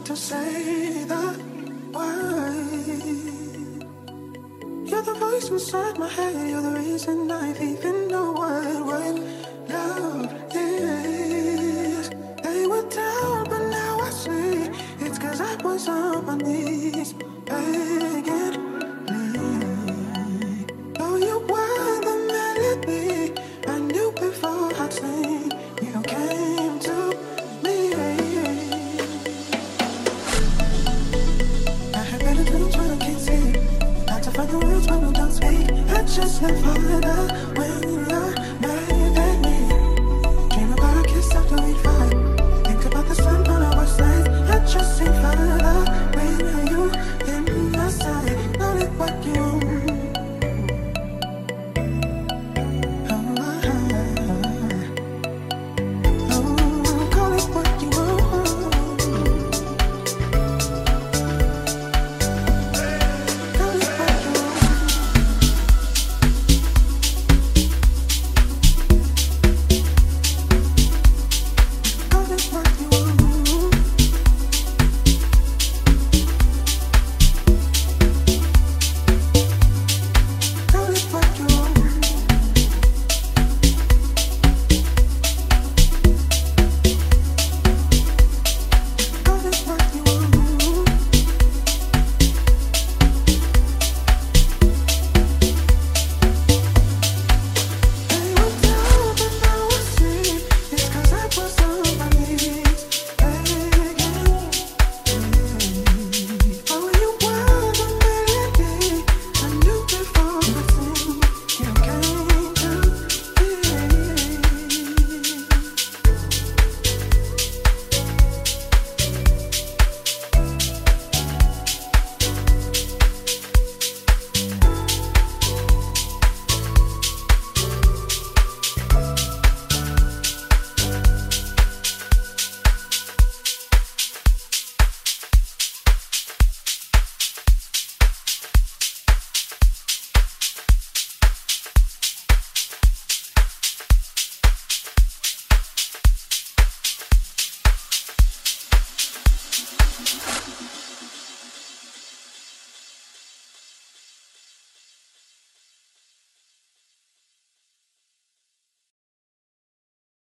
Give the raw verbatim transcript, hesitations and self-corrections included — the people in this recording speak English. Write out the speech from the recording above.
to say the word. You're the voice inside my head. You're the reason I even know what what love is. They were down, but now I see it's 'cause I was on my knees begging me. Though you were the melody I knew before I'd sing, you came to me. I had better dreams when I can't see. Find the words when we don't speak. I just never know when you lie.